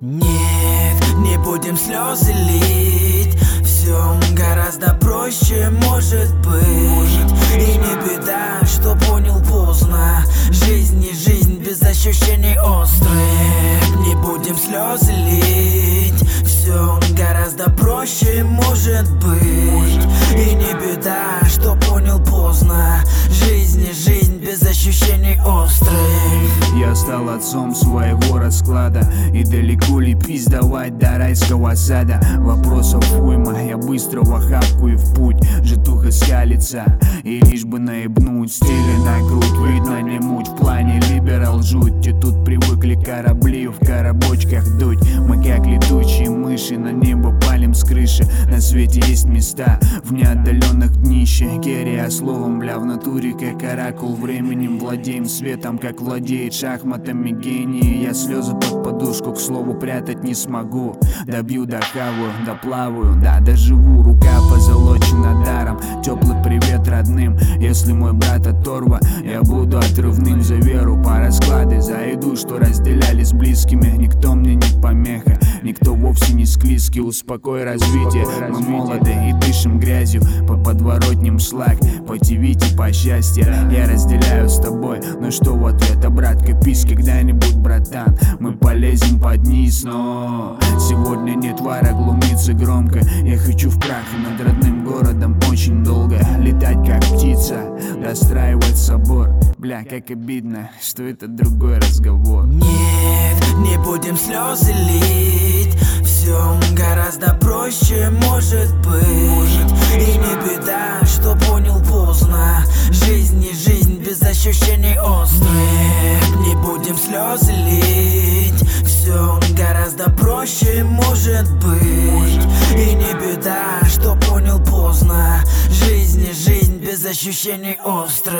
Нет, не будем слезы лить, все гораздо проще может быть. И не беда, что понял поздно, жизнь не жизнь без ощущений острых. Не будем слезы лить, все гораздо проще может быть. И не беда, что понял поздно, жизнь не жизнь без ощущений острых. Я стал отцом своего расклада, и далеко ли пиздовать до райского сада. Вопросов уйма, я быстрого хапкую в путь. Житуха скалится, и лишь бы наебнуть. Стили на грудь, видно не муть. В плане либерал жуть, и тут привыкли корабли в коробочках дуть. Мы как летучие мыши, на небо палим с крыши. На свете есть места в неотдаленных днище. Керия словом, бля, в натуре как оракул. Временем владеем светом, как владеет шахматами гений. Я слезы под подушку, к слову, прятать не смогу. Добью, дохаваю, доплаваю, да, доживу. Рука позолочена даром, теплый привет родным. Если мой брат оторва, я буду отрывным за веру. По расклады за еду, что разделяли с близкими. Никто мне не помеха, никто вовсе не склизкий. Успокой развитие, мы молоды и дышим грязью. По подворотням шлак, по ТВ по счастью. Я разделяю с тобой, но что в ответ, брат, копись когда-нибудь, братан. Мы полезем под низ, но сегодня нет вара, глумиться громко. Я хочу в прах, и над родным городом очень долго летать как птица, достраивать собор. Бля, как обидно, что это другой разговор. Нет, не будем слезы лить, все гораздо проще может быть. И не беда, что понял поздно, жизнь не жизнь без ощущений острых. Не будем слезы лить, все гораздо проще может быть. И не беда, что понял поздно, жизнь не жизнь без ощущений острых.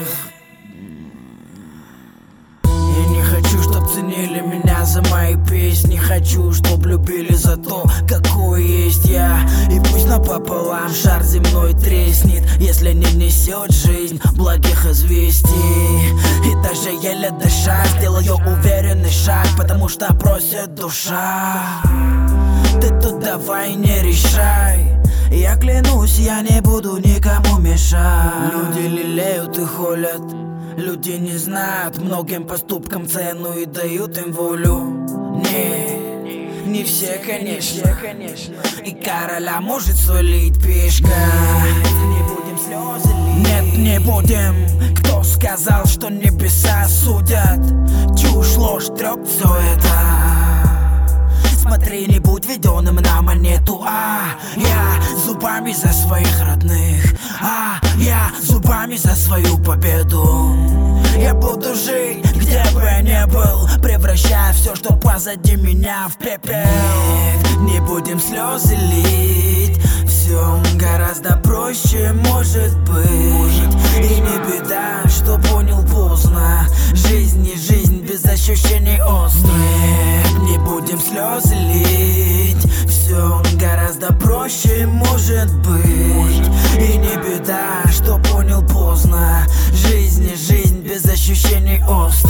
Я не хочу, чтоб ценили меня за мои песни. Хочу, чтоб любили за то, какой есть я. И пусть напополам шар земной треснет, если не несет жизнь благих известий. И даже еле дыша сделаю уверенный шаг, потому что просит душа. Ты тут давай не решай, я клянусь, я не буду никому мешать. Люди лелеют и холят, люди не знают многим поступкам цену и дают им волю. Не все, конечно, и короля может свалить пешка. Не будем слезы лить. Нет, не будем. Кто сказал, что небеса судят? Чушь, ложь, трёп, все это. Смотри, не будь ведённым на монету. Я зубами за своих родных. Я зубами за свою победу. Я буду жить, где бы я ни был, превращая все, что позади меня, в пепел. Нет, не будем слезы лить, все гораздо проще может быть. И не беда, что понял поздно, жизнь не жизнь без ощущений острых. Не будем слезы лить, все гораздо проще может быть. И не беда, что понял поздно, жизнь не жизнь без ощущений острых.